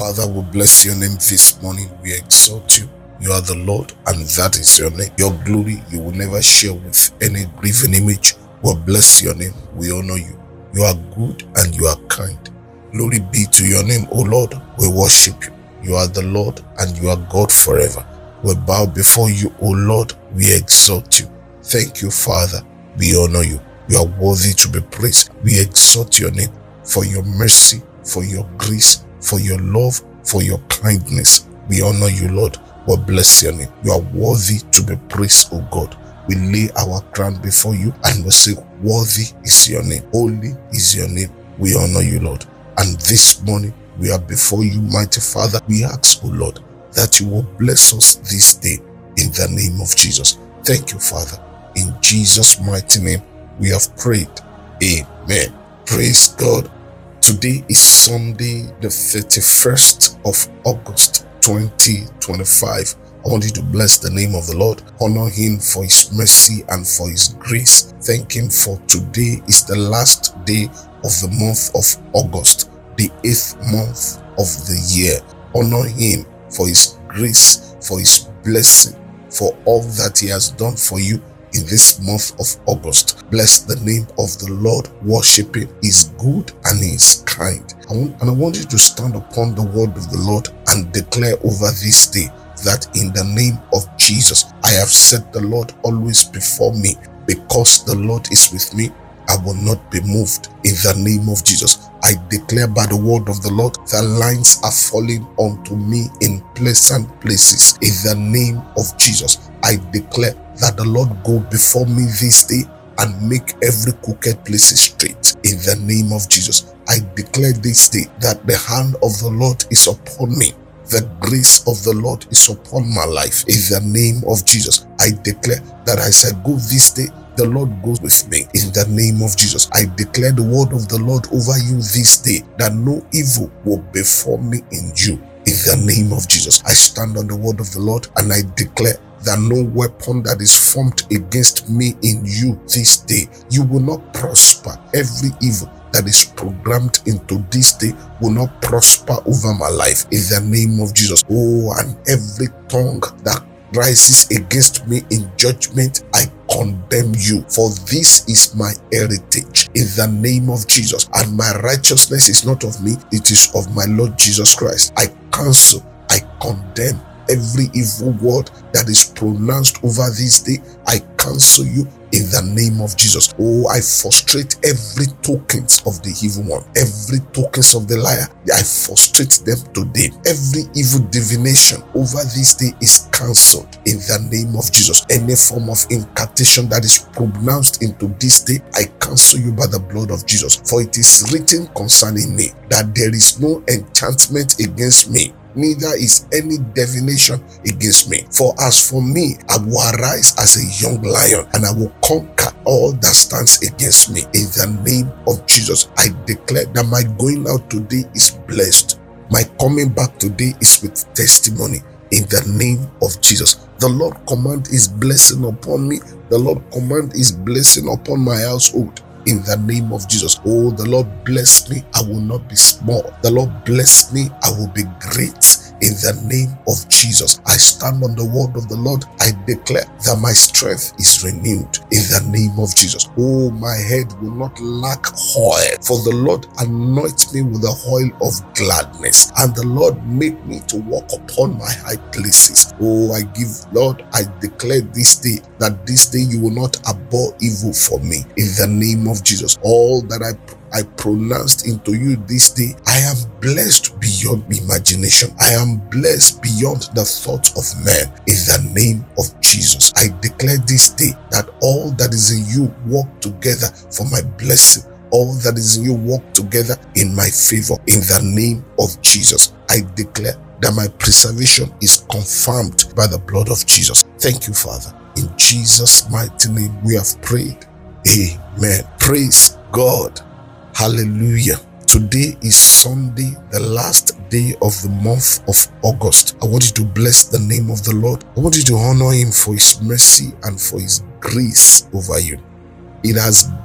Father, we bless your name this morning. We exalt you. You are the Lord, and that is your name. Your glory you will never share with any graven image. We bless your name. We honor you. You are good and you are kind. Glory be to your name, O Lord. We worship you. You are the Lord and you are God forever. We bow before you, O Lord. We exalt you. Thank you, Father. We honor you. You are worthy to be praised. We exalt your name for your mercy, for your grace, for your love, for your kindness. We honor you, Lord. We bless your name. You are worthy to be praised, O God. We lay our crown before you and we say, worthy is your name. Holy is your name. We honor you, Lord. And this morning, we are before you, mighty Father. We ask, O Lord, that you will bless us this day in the name of Jesus. Thank you, Father. In Jesus' mighty name, we have prayed. Amen. Praise God. Today is Sunday, the 31st of August, 2025. I want you to bless the name of the Lord, honor him for his mercy and for his grace. Thank him for today is the last day of the month of August, the 8th month of the year. Honor him for his grace, for his blessing, for all that he has done for you in this month of August. Bless the name of the Lord. Worship him. He's good and he is kind. I want you to stand upon the word of the Lord and declare over this day that in the name of Jesus, I have set the Lord always before me. Because the Lord is with me, I will not be moved. In the name of Jesus, I declare by the word of the Lord that lines are falling onto me in pleasant places. In the name of Jesus, I declare that the Lord go before me this day and make every crooked place straight. In the name of Jesus, I declare this day that the hand of the Lord is upon me. The grace of the Lord is upon my life. In the name of Jesus, I declare that as I go this day, the Lord goes with me. In the name of Jesus, I declare the word of the Lord over you this day, that no evil will befall me in you. In the name of Jesus, I stand on the word of the Lord and I declare that no weapon that is formed against me in you this day, you will not prosper. Every evil that is programmed into this day will not prosper over my life. In the name of Jesus. Oh, and every tongue that rises against me in judgment, I condemn you, for this is my heritage. In the name of Jesus. And my righteousness is not of me, it is of my Lord Jesus Christ. I cancel, I condemn every evil word that is pronounced over this day. I cancel you in the name of Jesus. Oh, I frustrate every tokens of the evil one, every tokens of the liar. I frustrate them today. Every evil divination over this day is cancelled in the name of Jesus. Any form of incantation that is pronounced into this day, I cancel you by the blood of Jesus. For it is written concerning me that there is no enchantment against me, neither is any divination against me. For as for me, I will arise as a young lion and I will conquer all that stands against me. In the name of Jesus, I declare that my going out today is blessed. My coming back today is with testimony. In the name of Jesus, the Lord command his blessing upon me. The Lord command his blessing upon my household. In the name of Jesus. Oh, the Lord bless me, I will not be small. The Lord bless me, I will be great. In the name of Jesus, I stand on the word of the Lord. I declare that my strength is renewed. In the name of Jesus. Oh, my head will not lack oil, for the Lord anoints me with the oil of gladness, and the Lord make me to walk upon my high places. Oh, Lord, I declare this day that this day you will not abhor evil for me. In the name of Jesus, all that I pronounced into you this day, I am blessed beyond imagination. I am blessed beyond the thoughts of man. In the name of Jesus, I declare this day that all that is in you work together for my blessing. All that is in you work together in my favor. In the name of Jesus, I declare that my preservation is confirmed by the blood of Jesus. Thank you, Father. In Jesus' mighty name we have prayed. Amen. Praise God. Hallelujah. Today is Sunday, the last day of the month of August. I want you to bless the name of the Lord. I want you to honor him for his mercy and for his grace over you. It has been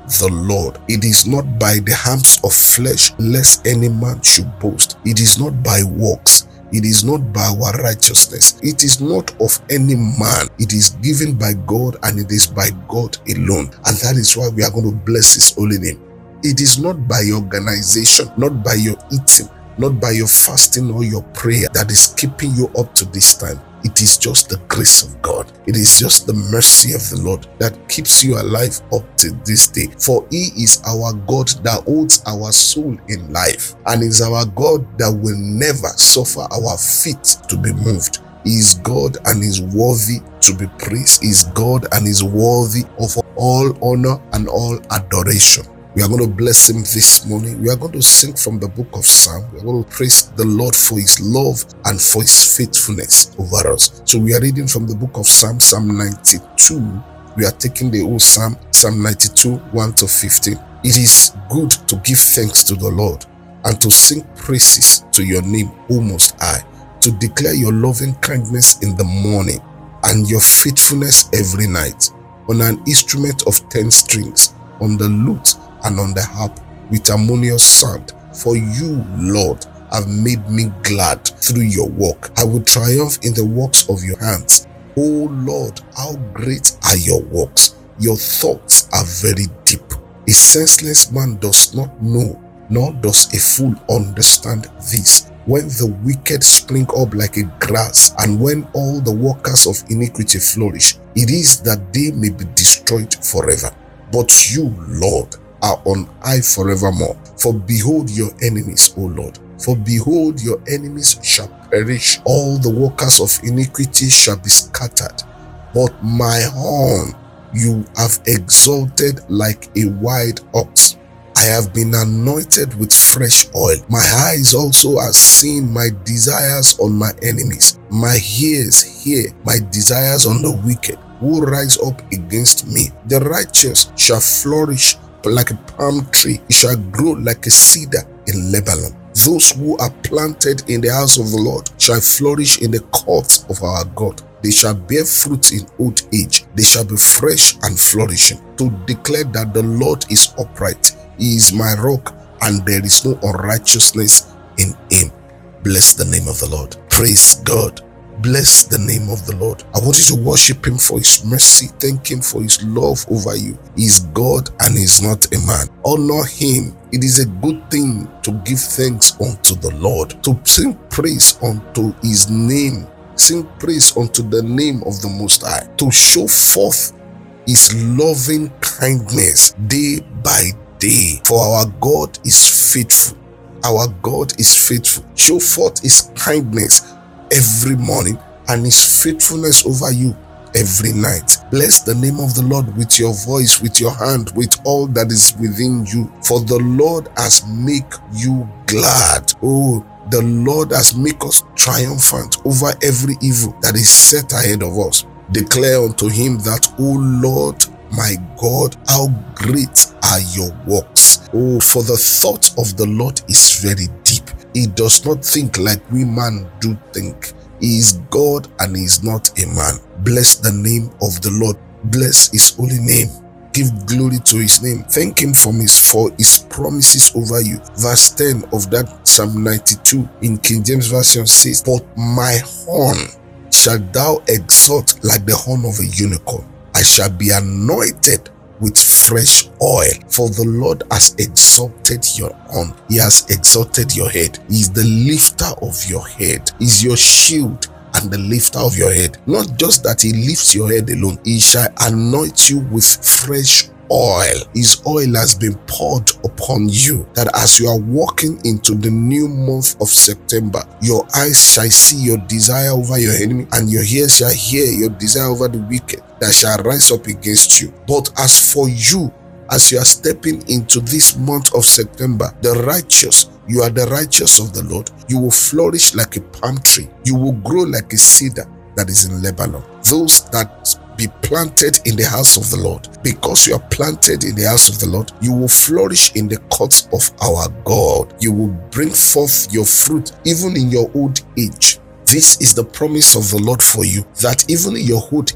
the Lord. It is not by the arms of flesh, lest any man should boast. It is not by works. It is not by our righteousness. It is not of any man. It is given by God, and it is by God alone. And that is why we are going to bless His holy name. It is not by your organization, not by your eating, not by your fasting or your prayer that is keeping you up to this time. It is just the grace of God. It is just the mercy of the Lord that keeps you alive up to this day. For He is our God that holds our soul in life, and is our God that will never suffer our feet to be moved. He is God and is worthy to be praised. He is God and is worthy of all honor and all adoration. We are going to bless Him this morning. We are going to sing from the book of Psalm. We are going to praise the Lord for His love and for His faithfulness over us. So we are reading from the book of Psalm, Psalm 92. We are taking the whole Psalm, Psalm 92, 1 to 15. It is good to give thanks to the Lord and to sing praises to your name, O Most High, to declare your loving kindness in the morning and your faithfulness every night, on an instrument of 10 strings, on the lute and on the harp with harmonious sound. For you, Lord, have made me glad through your work. I will triumph in the works of your hands. O Lord, how great are your works! Your thoughts are very deep. A senseless man does not know, nor does a fool understand this. When the wicked spring up like a grass, and when all the workers of iniquity flourish, it is that they may be destroyed forever. But you, Lord, are on high forevermore. For behold your enemies, O Lord. For behold your enemies shall perish. All the workers of iniquity shall be scattered. But my horn you have exalted like a wild ox. I have been anointed with fresh oil. My eyes also have seen my desires on my enemies. My ears hear my desires on the wicked, who rise up against me. The righteous shall flourish like a palm tree. It shall grow like a cedar in Lebanon. Those who are planted in the house of the Lord shall flourish in the courts of our God. They shall bear fruit in old age. They shall be fresh and flourishing, to declare that the Lord is upright. He is my rock, and there is no unrighteousness in Him. Bless the name of the Lord. Praise God. Bless the name of the Lord. I want you to worship Him for His mercy. Thank Him for His love over you. He is God and He is not a man. Honor Him. It is a good thing to give thanks unto the Lord, to sing praise unto His name. Sing praise unto the name of the Most High, to show forth His loving kindness day by day. For our God is faithful. Our God is faithful. Show forth His kindness every morning and His faithfulness over you every night. Bless the name of the Lord with your voice, with your hand, with all that is within you. For the Lord has made you glad. Oh, the Lord has made us triumphant over every evil that is set ahead of us. Declare unto Him that, O Lord, my God, how great are your works. Oh, for the thought of the Lord is very deep. He does not think like we man do think. He is God and He is not a man. Bless the name of the Lord. Bless His holy name. Give glory to His name. Thank Him for His promises over you. Verse 10 of that Psalm 92 in King James Version says, But my horn shalt thou exalt like the horn of a unicorn. I shall be anointed with fresh oil. For the Lord has exalted your horn. He has exalted your head. He is the lifter of your head. He is your shield and the lifter of your head. Not just that He lifts your head alone. He shall anoint you with fresh oil. His oil has been poured upon you, that as you are walking into the new month of September, your eyes shall see your desire over your enemy, and your ears shall hear your desire over the wicked that shall rise up against you. But as for you, as you are stepping into this month of September, the righteous, you are the righteous of the Lord. You will flourish like a palm tree. You will grow like a cedar that is in Lebanon. Those that be planted in the house of the Lord, because you are planted in the house of the Lord, you will flourish in the courts of our God. You will bring forth your fruit even in your old age. This is the promise of the Lord for you, that even in your old age,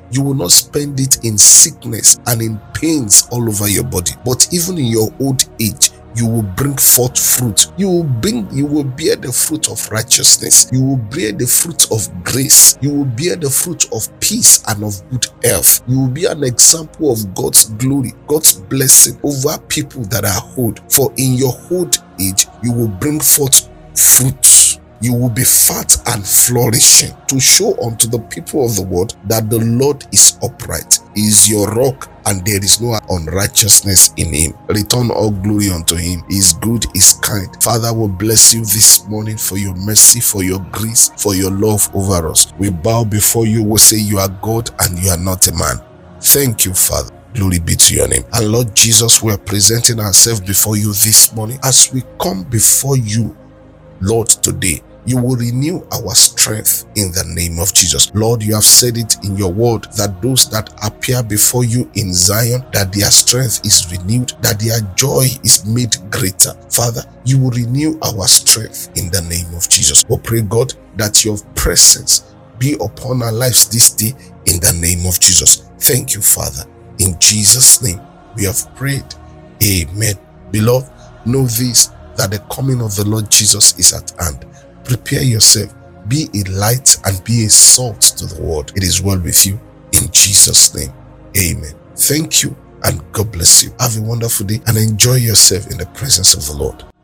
You will not spend it in sickness and in pains all over your body, but even in your old age, you will bring forth fruit. You will bear the fruit of righteousness. You will bear the fruit of grace. You will bear the fruit of peace and of good health. You will be an example of God's glory, God's blessing over people that are old. For in your old age, you will bring forth fruit. You will be fat and flourishing, to show unto the people of the world that the Lord is upright. He is your rock, and there is no unrighteousness in him. Return all glory unto him. He is good, he is kind. Father, we bless you this morning for your mercy, for your grace, for your love over us. We bow before you. We say you are God and you are not a man. Thank you, Father. Glory be to your name. And Lord Jesus, we are presenting ourselves before you this morning. As we come before you, Lord, today, you will renew our strength in the name of Jesus. Lord, you have said it in your word that those that appear before you in Zion, that their strength is renewed, that their joy is made greater. Father, you will renew our strength in the name of Jesus. We pray, God, that your presence be upon our lives this day in the name of Jesus. Thank you, Father. In Jesus' name, we have prayed. Amen. Beloved, know this, that the coming of the Lord Jesus is at hand. Prepare yourself. Be a light and be a salt to the world. It is well with you. In Jesus' name, amen. Thank you and God bless you. Have a wonderful day and enjoy yourself in the presence of the Lord.